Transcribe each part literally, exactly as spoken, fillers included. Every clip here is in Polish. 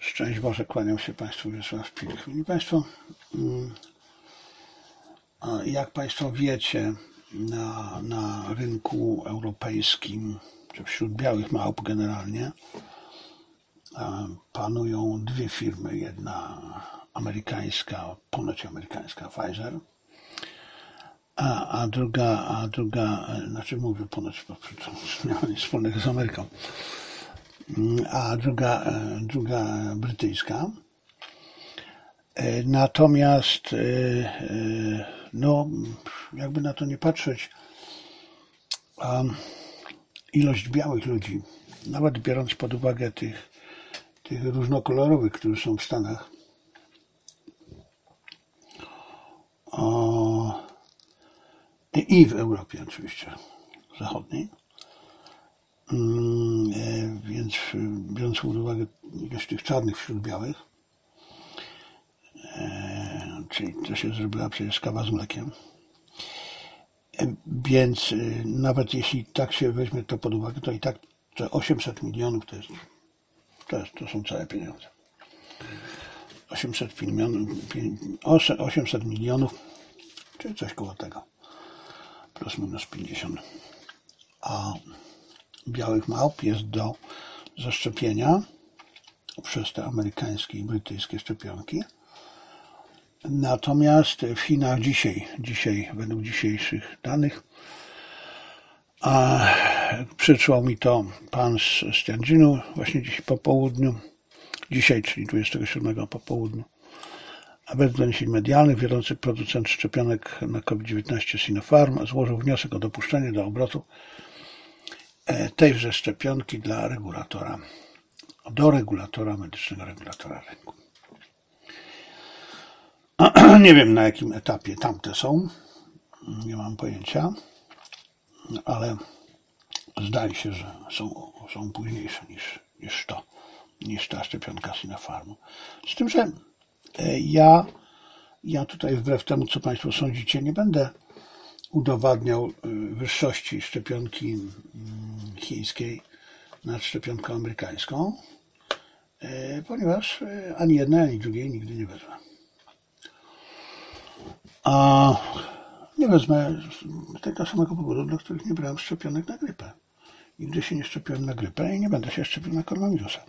Szczęść Boże, kłaniam się Państwu, Wiesław Pilch. Szanowni Państwo, jak Państwo wiecie, na, na rynku europejskim, czy wśród białych małp generalnie, panują dwie firmy. Jedna amerykańska, ponoć amerykańska, Pfizer, a, a druga, a druga, znaczy mówię ponoć, bo to miała nic wspólnego z Ameryką, a druga, druga brytyjska. Natomiast, no, jakby na to nie patrzeć, ilość białych ludzi, nawet biorąc pod uwagę tych, tych różnokolorowych, którzy są w Stanach, i w Europie oczywiście zachodniej, więc biorąc pod uwagę ilość tych czarnych wśród białych, czyli to się zrobiła przecież kawa z mlekiem, więc nawet jeśli tak się weźmie to pod uwagę, to i tak te osiemset milionów to jest, to, jest, to są całe pieniądze. osiemset milionów, osiemset milionów, czy coś koło tego, plus minus pięćdziesiąt. A białych małp jest do zaszczepienia przez te amerykańskie i brytyjskie szczepionki. Natomiast w Chinach dzisiaj, dzisiaj według dzisiejszych danych, a przysłał mi to pan z Tianjinu właśnie dziś po południu, dzisiaj, czyli dwudziestego siódmego po południu, a według doniesień medialnych wiodący producent szczepionek na COVID dziewiętnaście Sinopharm złożył wniosek o dopuszczenie do obrotu tejże szczepionki dla regulatora, do regulatora medycznego, regulatora rynku. Nie wiem, na jakim etapie tamte są, nie mam pojęcia, ale zdaje się, że są, są późniejsze niż, niż to, niż ta szczepionka Sinopharmu. Z tym, że ja, ja tutaj wbrew temu, co Państwo sądzicie, nie będę udowadniał wyższości szczepionki chińskiej nad szczepionką amerykańską, ponieważ ani jednej, ani drugiej nigdy nie wezmę. A nie wezmę z tego samego powodu, dla których nie brałem szczepionek na grypę. Nigdy się nie szczepiłem na grypę i nie będę się szczepił na koronawirusa.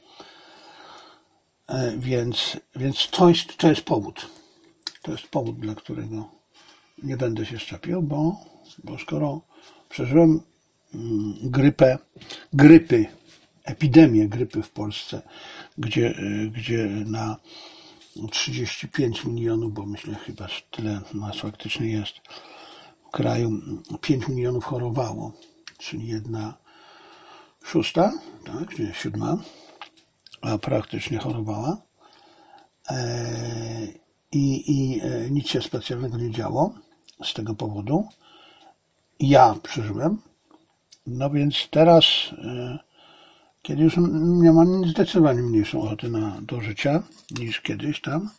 Więc, więc to jest, to jest powód. To jest powód, dla którego nie będę się szczepił, bo, bo skoro przeżyłem grypę, grypy, epidemię grypy w Polsce, gdzie, gdzie na trzydzieści pięć milionów, bo myślę chyba tyle nas faktycznie jest w kraju, pięć milionów chorowało, czyli jedna szósta, tak, nie siódma, a praktycznie chorowała i, i nic się specjalnego nie działo z tego powodu. Ja przeżyłem, no więc teraz, kiedy już nie mam zdecydowanie mniejszą ochotę na, do życia niż kiedyś tam,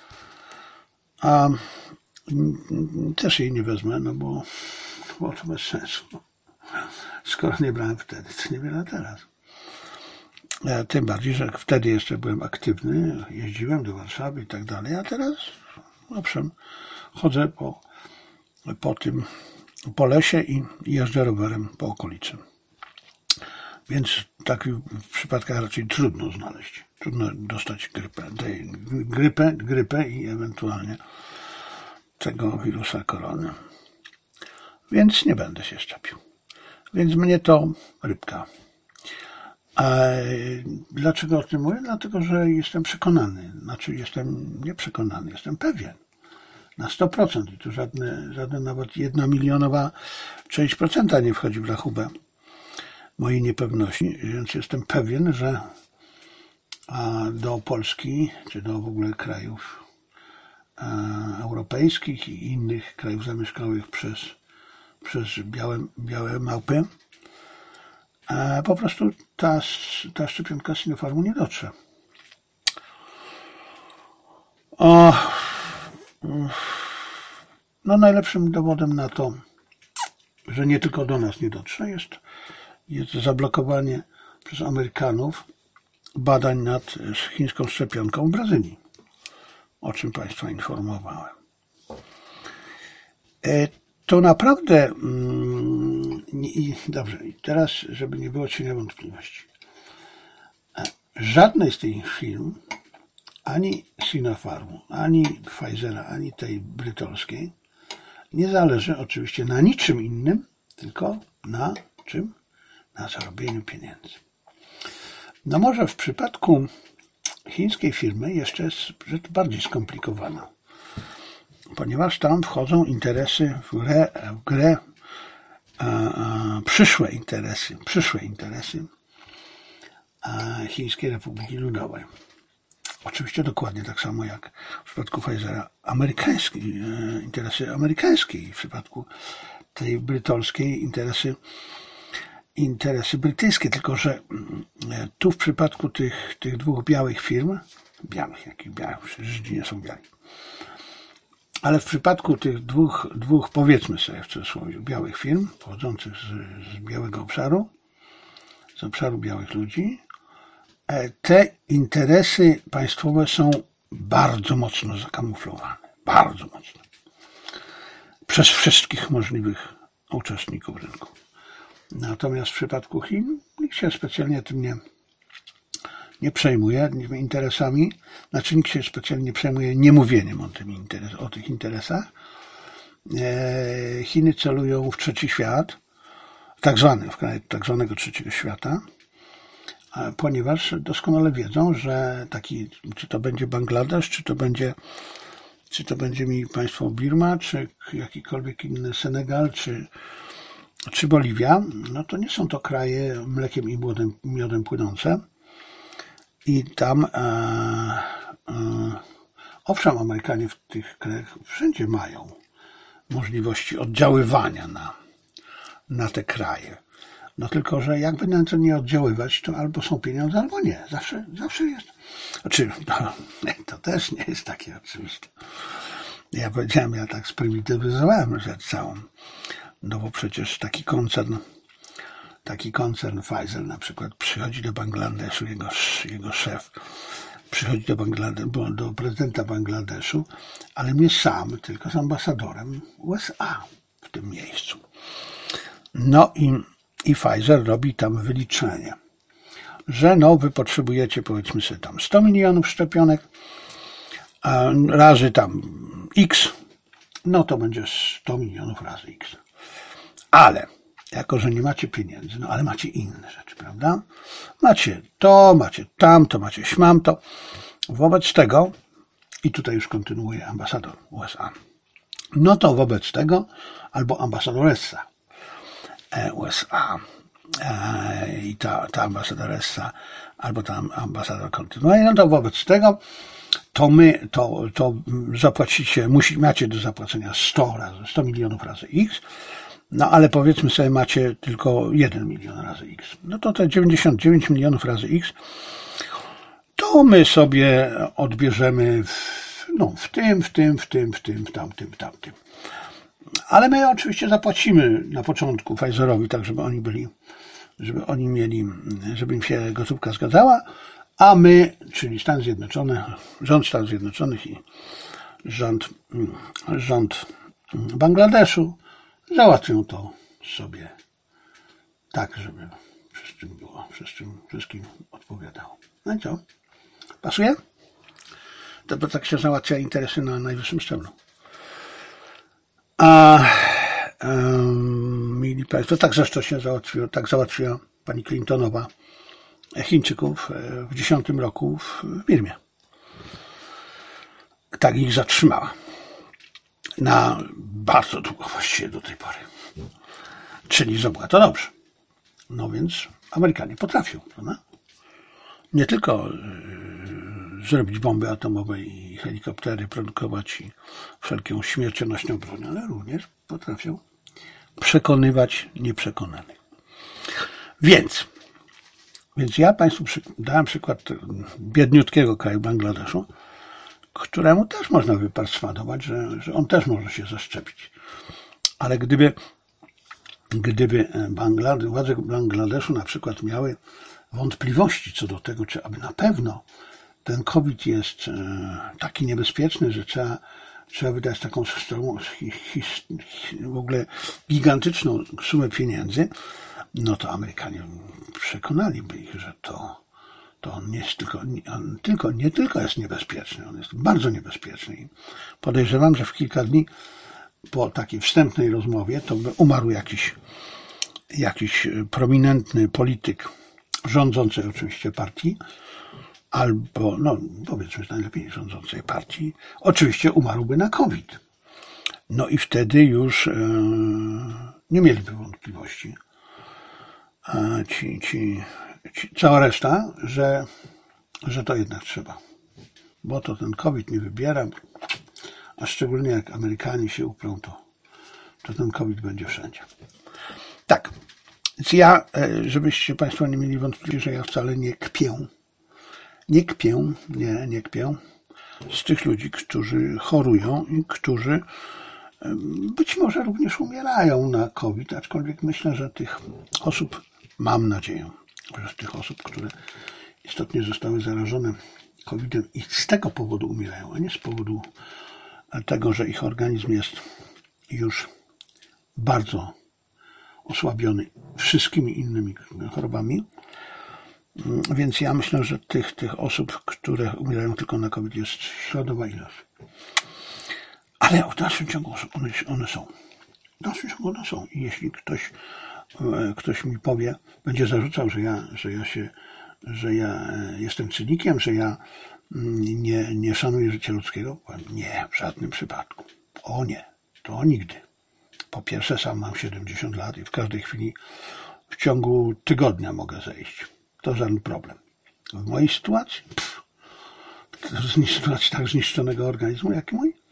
a też jej nie wezmę, no bo, bo to bez sensu. Skoro nie brałem wtedy, to nie biorę teraz. Tym bardziej, że wtedy jeszcze byłem aktywny, jeździłem do Warszawy i tak dalej, a teraz, owszem, chodzę po, po tym, po lesie i jeżdżę rowerem po okolicy. Więc w takich przypadkach raczej trudno znaleźć, trudno dostać grypę, grypę, grypę i ewentualnie tego wirusa korony. Więc nie będę się szczepił. Więc mnie to rybka. A dlaczego o tym mówię? Dlatego, że jestem przekonany, znaczy jestem nieprzekonany, jestem pewien. Na sto procent i tu żadne, żadne nawet jedna milionowa część procenta nie wchodzi w rachubę mojej niepewności, więc jestem pewien, że do Polski, czy do w ogóle krajów europejskich i innych krajów zamieszkałych przez, przez białe, białe małpy, po prostu ta, ta szczepionka Sinopharmu nie dotrze. O, no najlepszym dowodem na to, że nie tylko do nas nie dotrze, jest, jest zablokowanie przez Amerykanów badań nad chińską szczepionką w Brazylii, o czym Państwa informowałem. To naprawdę, dobrze, i teraz, żeby nie było cienia wątpliwości, żadnej z tych firm, ani Sinopharmu, ani Pfizera, ani tej brytolskiej, nie zależy oczywiście na niczym innym, tylko na czym? Na zarobieniu pieniędzy. No może w przypadku chińskiej firmy jeszcze jest rzecz bardziej skomplikowana, ponieważ tam wchodzą interesy w grę, w grę a, a, przyszłe interesy, przyszłe interesy a, Chińskiej Republiki Ludowej. Oczywiście dokładnie tak samo jak w przypadku Pfizera amerykańskie, interesy amerykańskie i w przypadku tej brytolskiej interesy interesy brytyjskie, tylko że tu w przypadku tych, tych dwóch białych firm, białych, jakich białych, Żydzi nie są biali, ale w przypadku tych dwóch, dwóch powiedzmy sobie w cudzysłowie, białych firm, pochodzących z, z białego obszaru, z obszaru białych ludzi, te interesy państwowe są bardzo mocno zakamuflowane, bardzo mocno, przez wszystkich możliwych uczestników rynku. Natomiast w przypadku Chin nikt się specjalnie tym nie, nie przejmuje, tymi interesami, znaczy nikt się specjalnie nie przejmuje niemówieniem o, tym interes, o tych interesach. Chiny celują w trzeci świat, tak zwany, w kraju tak zwanego trzeciego świata, ponieważ doskonale wiedzą, że taki, czy to będzie Bangladesz, czy to będzie, czy to będzie mi państwo Birma, czy jakikolwiek inny Senegal, czy czy Boliwia, no to nie są to kraje mlekiem i miodem, miodem płynące. I tam, e, e, owszem, Amerykanie w tych krajach wszędzie mają możliwości oddziaływania na, na te kraje. No tylko, że jakby na to nie oddziaływać, to albo są pieniądze, albo nie. Zawsze, zawsze jest. Znaczy, no, to też nie jest takie oczywiste. Ja powiedziałem, ja tak sprymitywizowałem rzecz całą. No bo przecież taki koncern, taki koncern Pfizer na przykład przychodzi do Bangladeszu, jego, jego szef przychodzi do, Bangladeszu, do prezydenta Bangladeszu, ale nie sam, tylko z ambasadorem U S A w tym miejscu. No i, i Pfizer robi tam wyliczenie, że no wy potrzebujecie powiedzmy sobie tam sto milionów szczepionek, a razy tam X, no to będzie sto milionów razy X. Ale, jako że nie macie pieniędzy, no ale macie inne rzeczy, prawda? Macie to, macie tamto, macie śmamto. Wobec tego, i tutaj już kontynuuje ambasador U S A, no to wobec tego, albo ambasadoressa U S A e, i ta, ta ambasadoressa, albo ta ambasador kontynuuje, no to wobec tego, to my, to, to zapłacicie, musi, macie do zapłacenia sto razy, sto milionów razy X, no ale powiedzmy sobie macie tylko jeden milion razy X. No to te dziewięćdziesiąt dziewięć milionów razy X to my sobie odbierzemy w, no, w tym, w tym, w tym, w tym, w tamtym, w tamtym. Ale my oczywiście zapłacimy na początku Pfizerowi, tak żeby oni byli, żeby oni mieli, żeby im się gotówka zgadzała, a my, czyli Stany Zjednoczone, rząd Stanów Zjednoczonych i rząd, rząd Bangladeszu załatwią to sobie tak, żeby wszystkim było, wszystkim, wszystkim odpowiadało. No i co? Pasuje? To bo tak się załatwia interesy na najwyższym szczeblu. A um, mili Państwo, tak zresztą się załatwiło, tak załatwiła pani Clintonowa Chińczyków w dziesiątym roku w Birmie. Tak ich zatrzymała. Na bardzo długo właściwie do tej pory. Czyli zrobiła to dobrze. No więc Amerykanie potrafią, prawda? Nie tylko yy, zrobić bomby atomowe i helikoptery, produkować i wszelką śmiercionośną broń, ale również potrafią przekonywać nieprzekonanych. Więc, więc ja Państwu przy, dałem przykład biedniutkiego kraju Bangladeszu, któremu też można wyperswadować, że, że on też może się zaszczepić. Ale gdyby, gdyby Banglade, władze Bangladeszu na przykład miały wątpliwości co do tego, czy aby na pewno ten COVID jest taki niebezpieczny, że trzeba, trzeba wydać taką w ogóle gigantyczną sumę pieniędzy, no to Amerykanie przekonaliby ich, że to, to on jest tylko, on tylko, nie tylko jest niebezpieczny, on jest bardzo niebezpieczny. I podejrzewam, że w kilka dni po takiej wstępnej rozmowie to by umarł jakiś, jakiś prominentny polityk rządzącej oczywiście partii, albo, no powiedzmy najlepiej rządzącej partii, oczywiście umarłby na COVID. No i wtedy już e, nie mieliby wątpliwości e, ci, ci, ci, cała reszta, że, że to jednak trzeba. Bo to ten COVID nie wybiera, a szczególnie jak Amerykanie się uprą, to, to ten COVID będzie wszędzie. Tak, więc ja, żebyście Państwo nie mieli wątpliwości, że ja wcale nie kpię, nie kpię, nie, nie kpię z tych ludzi, którzy chorują i którzy być może również umierają na COVID, aczkolwiek myślę, że tych osób, mam nadzieję, że tych osób, które istotnie zostały zarażone kowidem i z tego powodu umierają, a nie z powodu tego, że ich organizm jest już bardzo osłabiony wszystkimi innymi chorobami. Więc ja myślę, że tych, tych osób, które umierają tylko na COVID, jest śladowa ilość. Ale w dalszym ciągu one, one są. W dalszym ciągu one są. I jeśli ktoś, ktoś mi powie, będzie zarzucał, że ja, że ja się, że ja jestem cynikiem, że ja nie, nie szanuję życia ludzkiego, powiem, nie, w żadnym przypadku. O nie, to nigdy. Po pierwsze, sam mam siedemdziesiąt lat i w każdej chwili w ciągu tygodnia mogę zejść. To żaden problem. W mojej sytuacji, pff, w sytuacji tak zniszczonego organizmu, jak i mój,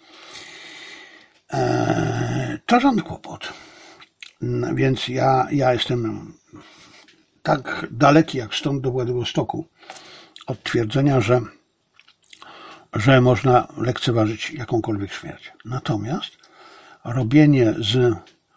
e, to żaden kłopot. No, więc ja, ja jestem tak daleki jak stąd do Władywostoku od twierdzenia, że, że można lekceważyć jakąkolwiek śmierć. Natomiast robienie z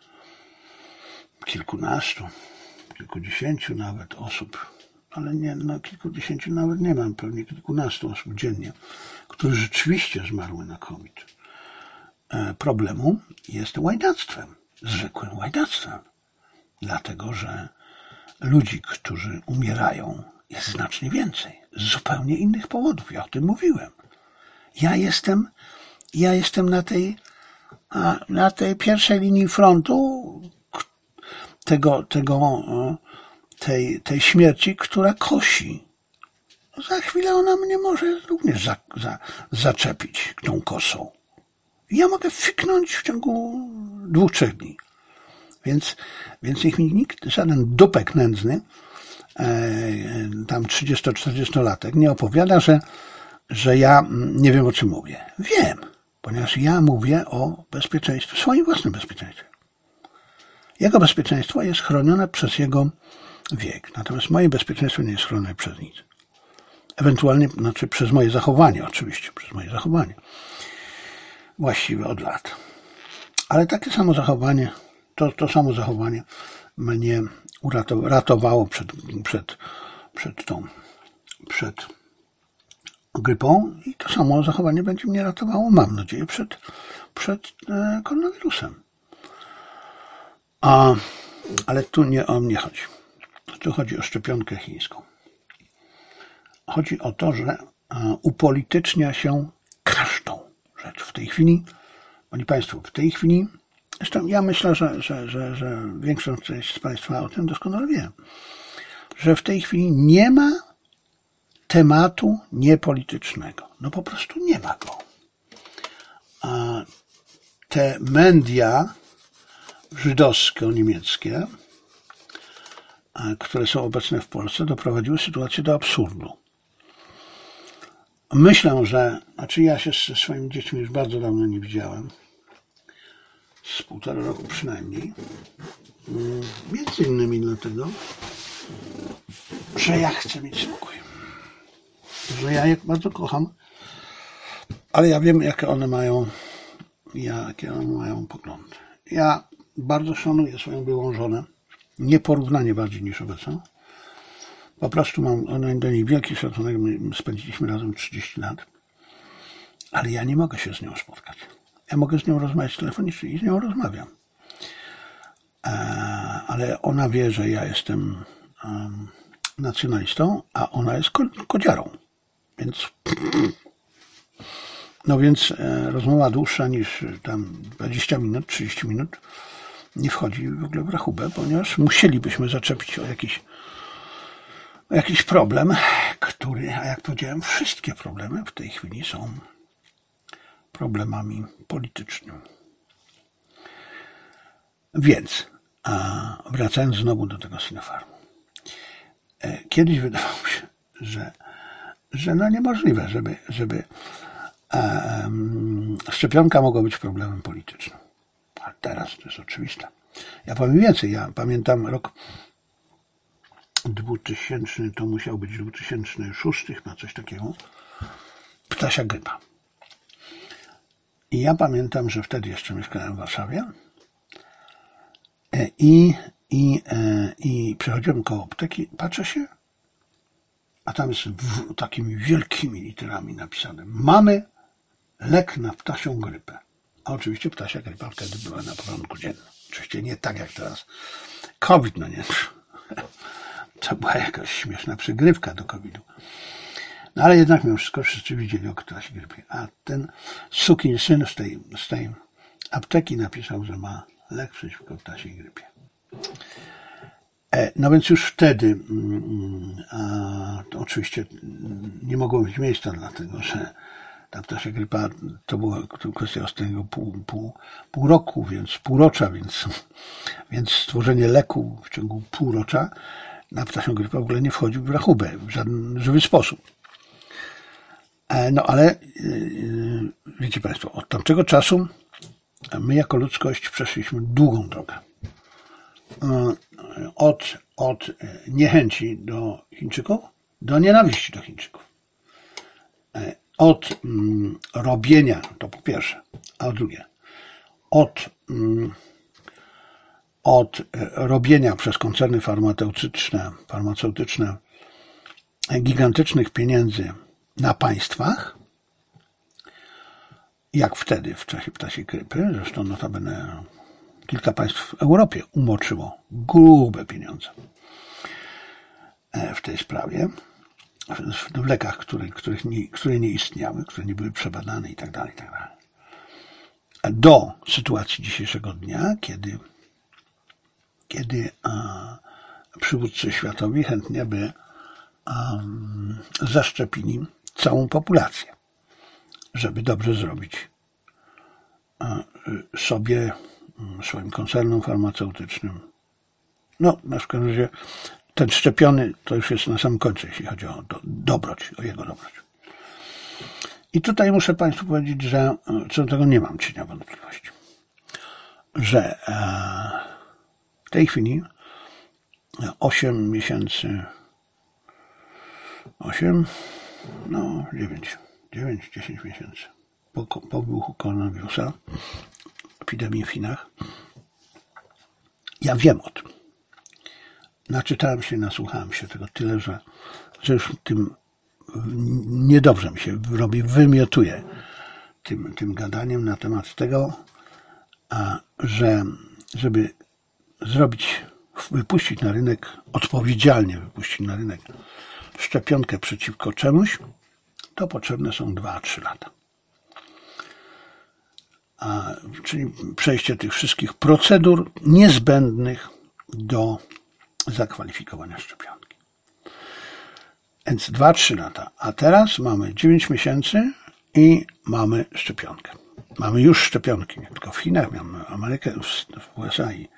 kilkunastu, kilkudziesięciu nawet osób, ale nie, no kilkudziesięciu nawet nie mam, pewnie kilkunastu osób dziennie, które rzeczywiście zmarły na COVID, problemu jest łajdactwem, zwykłym łajdactwem. Dlatego, że ludzi, którzy umierają, jest znacznie więcej, z zupełnie innych powodów. Ja o tym mówiłem. Ja jestem, ja jestem na tej, na tej pierwszej linii frontu tego, tego, tej, tej śmierci, która kosi. Za chwilę ona mnie może również za, za, zaczepić tą kosą. Ja mogę fiknąć w ciągu dwóch, trzech dni. Więc, więc niech mi nikt, żaden dupek nędzny, e, tam trzydziesto-czterdziestolatek nie opowiada, że, że ja nie wiem, o czym mówię. Wiem, ponieważ ja mówię o bezpieczeństwie, swoim własnym bezpieczeństwie. Jego bezpieczeństwo jest chronione przez jego wiek, natomiast moje bezpieczeństwo nie jest chronione przez nic. Ewentualnie, znaczy przez moje zachowanie, oczywiście, przez moje zachowanie. Właściwie od lat. Ale takie samo zachowanie, to, to samo zachowanie mnie uratowało przed, przed, przed tą, przed grypą i to samo zachowanie będzie mnie ratowało, mam nadzieję, przed, przed e, koronawirusem. A, ale tu nie o mnie chodzi. Tu chodzi o szczepionkę chińską. Chodzi o to, że upolitycznia się każdą rzecz. W tej chwili, Pani Państwo, w tej chwili, zresztą ja myślę, że, że, że, że większość część z Państwa o tym doskonale wie, że w tej chwili nie ma tematu niepolitycznego. No po prostu nie ma go. A te media żydowsko-niemieckie, które są obecne w Polsce, doprowadziły sytuację do absurdu. Myślę, że, znaczy ja się ze swoimi dziećmi już bardzo dawno nie widziałem, z półtora roku przynajmniej, między innymi dlatego, że ja chcę mieć spokój, że ja je bardzo kocham, ale ja wiem, jakie one mają, jakie one mają poglądy. Ja bardzo szanuję swoją byłą żonę, nieporównanie bardziej niż obecną, Po prostu mam do niej wielki szacunek. My spędziliśmy razem trzydzieści lat. Ale ja nie mogę się z nią spotkać. Ja mogę z nią rozmawiać telefonicznie i z nią rozmawiam. Ale ona wie, że ja jestem nacjonalistą, a ona jest kodziarą. Więc no więc rozmowa dłuższa niż tam dwadzieścia minut, trzydzieści minut nie wchodzi w ogóle w rachubę, ponieważ musielibyśmy zaczepić o jakiś, o jakiś problem, który, a jak powiedziałem, wszystkie problemy w tej chwili są problemami politycznymi. Więc, a wracając znowu do tego Sinopharmu. Kiedyś wydawało się, że, że no niemożliwe, żeby, żeby um, szczepionka mogła być problemem politycznym. A teraz to jest oczywiste. Ja powiem więcej. Ja pamiętam rok dwutysięczny, to musiał być dwa tysiące szósty, chyba coś takiego. Ptasia grypa. I ja pamiętam, że wtedy jeszcze mieszkałem w Warszawie i, i, i przechodziłem koło apteki, patrzę się, a tam jest w, takimi wielkimi literami napisane: mamy lek na ptasią grypę. A oczywiście ptasia grypa wtedy była na porządku dziennym. Oczywiście nie tak jak teraz. COVID, no nie. To była jakaś śmieszna przygrywka do kowida. No ale jednak mimo wszystko wszyscy widzieli o ptasiej grypie. A ten sukinsyn z tej, z tej apteki napisał, że ma lek przeciwko ptasiej grypie. No więc już wtedy a, to oczywiście nie mogło mieć miejsca, dlatego że ta ptasia grypa to była kwestia ostatniego pół, pół, pół roku, więc półrocza, więc, więc stworzenie leku w ciągu półrocza na ptasią grypę w ogóle nie wchodził w rachubę w żaden żywy sposób. No ale wiecie Państwo, od tamtego czasu my jako ludzkość przeszliśmy długą drogę. Od, od niechęci do Chińczyków do nienawiści do Chińczyków. Od mm, robienia, to po pierwsze, a po drugie, od, mm, od robienia przez koncerny farmaceutyczne, farmaceutyczne gigantycznych pieniędzy na państwach, jak wtedy w czasie ptasiej grypy, zresztą notabene kilka państw w Europie umoczyło grube pieniądze w tej sprawie, w lekach, które, których nie, które nie istniały, które nie były przebadane i tak dalej, i tak dalej. Do sytuacji dzisiejszego dnia, kiedy, kiedy a, przywódcy światowi chętnie by a, zaszczepili całą populację, żeby dobrze zrobić a, sobie, swoim koncernom farmaceutycznym. No, na przykład razie ten szczepiony to już jest na samym końcu, jeśli chodzi o do, dobroć, o jego dobroć. I tutaj muszę Państwu powiedzieć, że co do tego nie mam cienia wątpliwości, że w tej chwili osiem miesięcy, osiem, no dziewięć, dziewięć, dziesięć miesięcy po, po wybuchu koronawirusa, epidemii w Chinach, ja wiem o tym. Naczytałem się, nasłuchałem się tego tyle, że, że już tym niedobrze mi się robi, wymiotuję tym, tym gadaniem na temat tego, a, że żeby zrobić, wypuścić na rynek, odpowiedzialnie wypuścić na rynek szczepionkę przeciwko czemuś, to potrzebne są dwa trzy lata. A, czyli przejście tych wszystkich procedur niezbędnych do zakwalifikowania szczepionki. Więc dwa trzy lata. A teraz mamy dziewięć miesięcy i mamy szczepionkę. Mamy już szczepionki, nie tylko w Chinach, mamy Amerykę, w U S A i,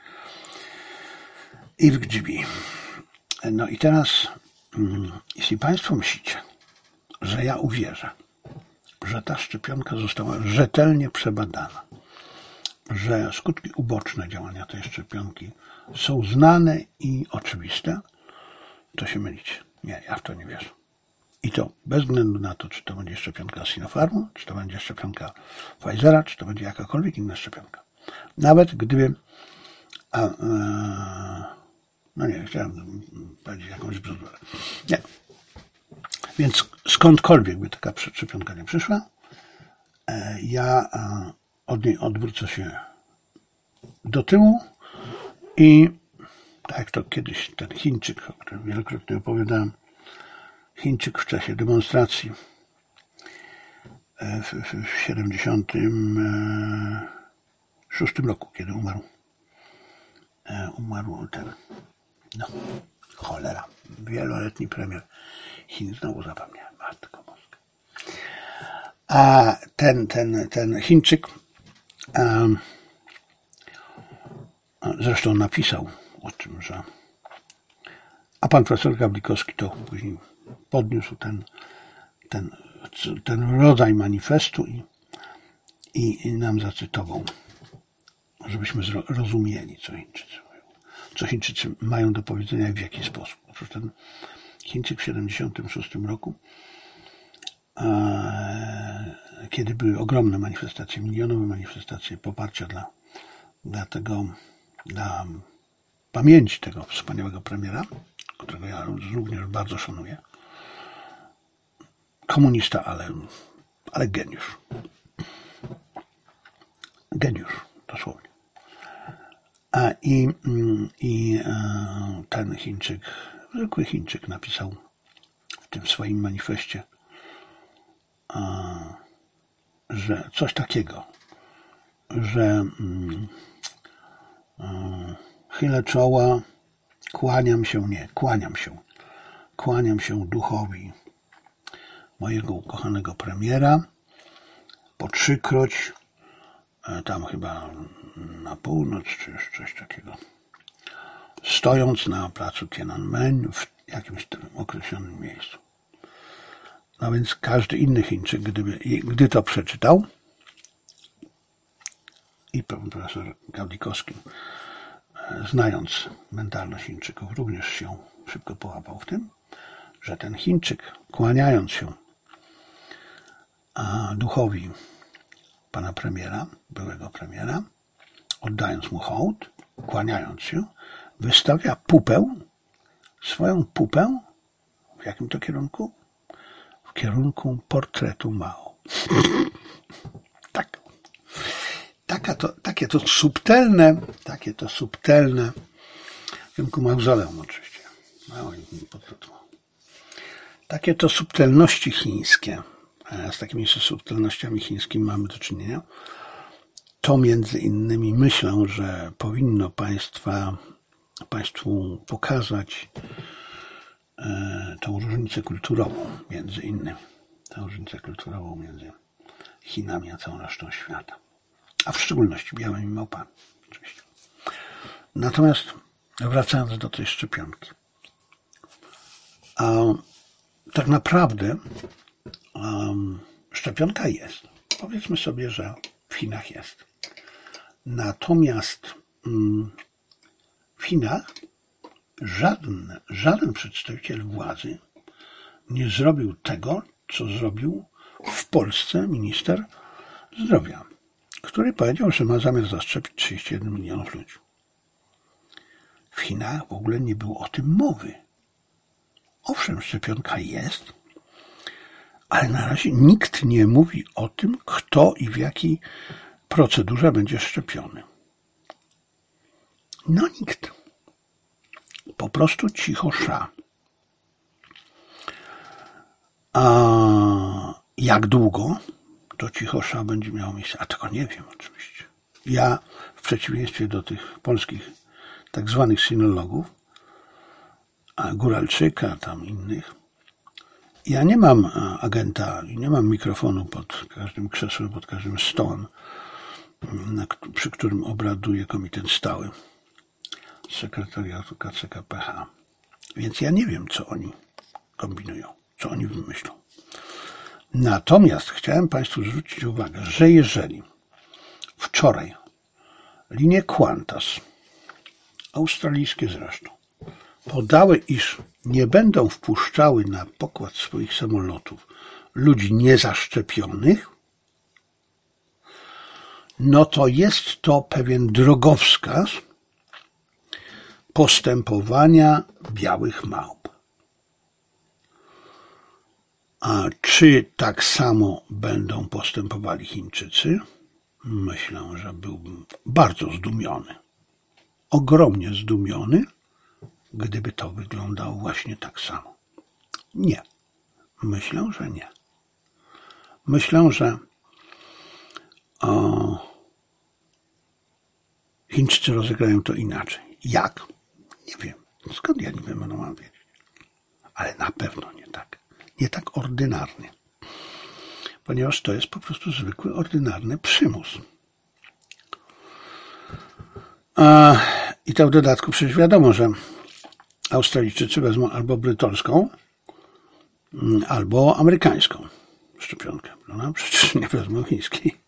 i w G B. No i teraz, jeśli Państwo myślicie, że ja uwierzę, że ta szczepionka została rzetelnie przebadana, że skutki uboczne działania tej szczepionki są znane i oczywiste, to się mylicie. Nie, ja w to nie wierzę. I to bez względu na to, czy to będzie szczepionka Sinopharmu, czy to będzie szczepionka Pfizera, czy to będzie jakakolwiek inna szczepionka. Nawet gdyby a, a, No nie, chciałem powiedzieć jakąś bzdurę. Nie. Więc skądkolwiek by taka szczepionka nie przyszła, ja od niej odwrócę się do tyłu i tak jak to kiedyś ten Chińczyk, o którym wielokrotnie opowiadałem, Chińczyk w czasie demonstracji w, w, w siedemdziesiątym szóstym roku, kiedy umarł. Umarł ten, no, cholera, wieloletni premier Chin, znowu zapomniałem, matko boska. A ten, ten, ten Chińczyk um, zresztą napisał o tym, że a pan profesor Gawlikowski to później podniósł ten, ten, ten rodzaj manifestu i, i, i nam zacytował, żebyśmy zrozumieli, co Chińczycy mają, co Chińczycy mają do powiedzenia i w jaki sposób. Otóż ten Chińczyk w siedemdziesiątym szóstym roku, kiedy były ogromne manifestacje, milionowe manifestacje poparcia dla, dla tego, dla pamięci tego wspaniałego premiera, którego ja również bardzo szanuję. Komunista, ale, ale geniusz. Geniusz, dosłownie. A i, i ten Chińczyk, zwykły Chińczyk napisał w tym swoim manifestie, że coś takiego, że chylę czoła, kłaniam się, nie, kłaniam się, kłaniam się duchowi mojego ukochanego premiera, po trzykroć, tam chyba na północ, czy już coś takiego, stojąc na placu Tiananmen w jakimś tym określonym miejscu. No więc każdy inny Chińczyk, gdyby, gdy to przeczytał, i profesor Gawlikowski, znając mentalność Chińczyków, również się szybko połapał w tym, że ten Chińczyk, kłaniając się duchowi pana premiera, byłego premiera, oddając mu hołd, kłaniając się, wystawia pupę, swoją pupę, w jakim to kierunku? W kierunku portretu Mao. Tak. Taka to, takie to subtelne, takie to subtelne, w kierunku mauzoleum oczywiście. Mao i portretu Mao. Takie to subtelności chińskie, z takimi subtelnościami chińskimi mamy do czynienia. To między innymi myślę, że powinno państwa, państwu pokazać e, tą różnicę kulturową między innymi. Tę różnicę kulturową między Chinami a całą resztą świata. A w szczególności białymi małpami oczywiście. Natomiast wracając do tej szczepionki. A, tak naprawdę um, szczepionka jest. Powiedzmy sobie, że w Chinach jest. Natomiast um, w Chinach żaden, żaden przedstawiciel władzy nie zrobił tego, co zrobił w Polsce minister zdrowia, który powiedział, że ma zamiar zaszczepić trzydzieści jeden milionów ludzi. W Chinach w ogóle nie było o tym mowy. Owszem, szczepionka jest, ale na razie nikt nie mówi o tym, kto i w jakiej procedurze będzie szczepiony. No nikt. Po prostu cicho sza. A jak długo to cicho sza będzie miało miejsce? A tego nie wiem oczywiście. Ja w przeciwieństwie do tych polskich tak zwanych sinologów, a Góralczyka, tam innych, ja nie mam agenta, nie mam mikrofonu pod każdym krzesłem, pod każdym stołem, na, przy którym obraduje komitet stały sekretariatu K C K P H. Więc ja nie wiem, co oni kombinują, co oni wymyślą. Natomiast chciałem Państwu zwrócić uwagę, że jeżeli wczoraj linie Qantas, australijskie zresztą, podały, iż nie będą wpuszczały na pokład swoich samolotów ludzi niezaszczepionych, no to jest to pewien drogowskaz postępowania białych małp. A czy tak samo będą postępowali Chińczycy? Myślę, że byłbym bardzo zdumiony, ogromnie zdumiony, gdyby to wyglądało właśnie tak samo. Nie. Myślę, że nie. Myślę, że o, Chińczycy rozegrają to inaczej. Jak? Nie wiem. Skąd ja nie wiem, no mam wiedzieć. Ale na pewno nie tak. Nie tak ordynarny. Ponieważ to jest po prostu zwykły, ordynarny przymus. A, I to w dodatku przecież wiadomo, że Australijczycy wezmą albo brytolską, albo amerykańską szczepionkę. No, przecież nie wezmą chińskiej.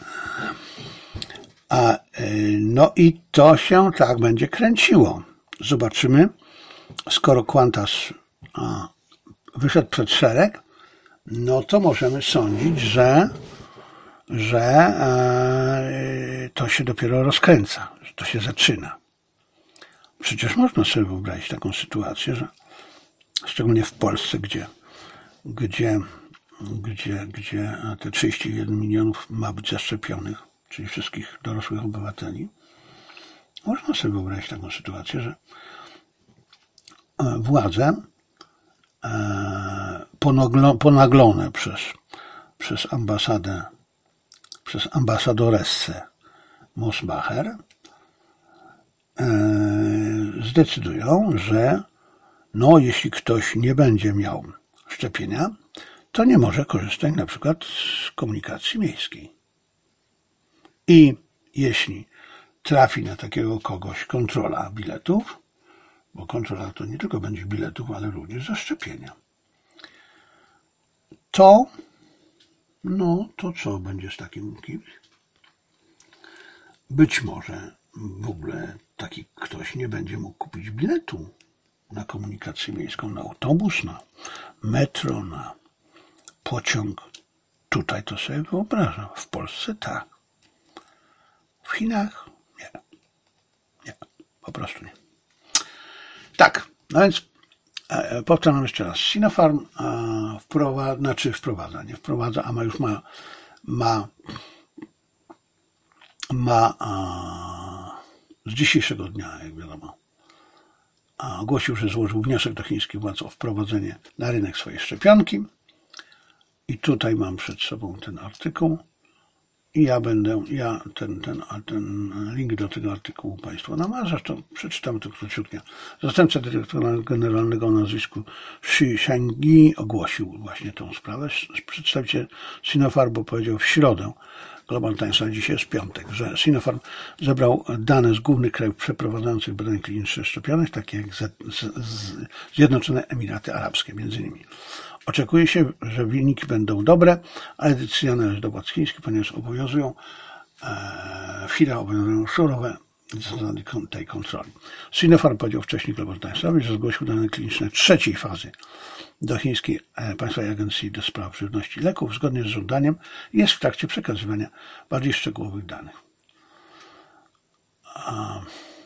A, no i to się tak będzie kręciło. Zobaczymy, skoro Qantas a, wyszedł przed szereg, no to możemy sądzić, że, że e, to się dopiero rozkręca, że to się zaczyna. Przecież można sobie wyobrazić taką sytuację, że szczególnie w Polsce, gdzie, gdzie, gdzie, gdzie te trzydzieści jeden milionów ma być zaszczepionych, czyli wszystkich dorosłych obywateli, można sobie wyobrazić taką sytuację, że władze ponaglone przez, przez ambasadę, przez ambasadoressę Mosbacher zdecydują, że no, jeśli ktoś nie będzie miał szczepienia, to nie może korzystać na przykład z komunikacji miejskiej. I jeśli trafi na takiego kogoś kontrola biletów, bo kontrola to nie tylko będzie biletów, ale również zaszczepienia, to no to co będzie z takim kimś? Być może w ogóle taki ktoś nie będzie mógł kupić biletu na komunikację miejską, na autobus, na metro, na pociąg. Tutaj to sobie wyobrażam. W Polsce tak. W Chinach nie. Nie. Po prostu nie. Tak. No więc e, powtarzam jeszcze raz. Sinopharm e, wprowadza, znaczy wprowadza, nie wprowadza, a ma już ma ma ma e, z dzisiejszego dnia, jak wiadomo, ogłosił, że złożył wniosek do chińskich władz o wprowadzenie na rynek swojej szczepionki. I tutaj mam przed sobą ten artykuł i ja będę, ja ten, ten, ten link do tego artykułu Państwu namazam, zresztą przeczytam to króciutkie. Zastępca dyrektora generalnego o nazwisku Shi Shangyi ogłosił właśnie tą sprawę. Przedstawiciel Sinopharmu powiedział w środę, Global Times, a dzisiaj jest piątek, że Sinopharm zebrał dane z głównych krajów przeprowadzających badania kliniczne szczepionek, takie jak z, z, z Zjednoczone Emiraty Arabskie między innymi. Oczekuje się, że wyniki będą dobre, ale decyzja należy do władz chińskich, ponieważ obowiązują e, w Chinach obowiązują surowe zasady tej kontroli. Sinopharm powiedział wcześniej Global Timesowi, że zgłosił dane kliniczne trzeciej fazy do chińskiej e, Państwowej Agencji do Spraw Żywności i Leków. Zgodnie z żądaniem jest w trakcie przekazywania bardziej szczegółowych danych. A,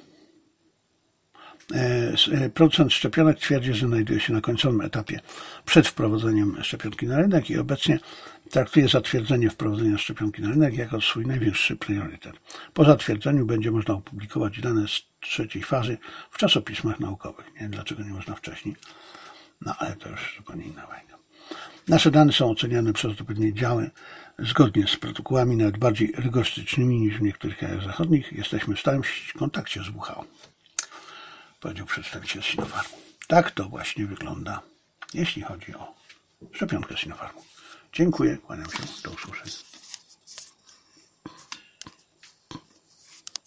Producent szczepionek twierdzi, że znajduje się na końcowym etapie przed wprowadzeniem szczepionki na rynek i obecnie traktuje zatwierdzenie wprowadzenia szczepionki na rynek jako swój najwyższy priorytet. Po zatwierdzeniu będzie można opublikować dane z trzeciej fazy w czasopismach naukowych. Nie wiem, dlaczego nie można wcześniej, no ale to już zupełnie inna bajka. Nasze dane są oceniane przez odpowiednie działy zgodnie z protokołami, nawet bardziej rygorystycznymi niż w niektórych krajach zachodnich. Jesteśmy w stałym kontakcie z W H O. Powiedział przedstawiciel Sinopharmu. Tak to właśnie wygląda, jeśli chodzi o szczepionkę Sinopharmu. Dziękuję, kłaniam się, do usłyszenia.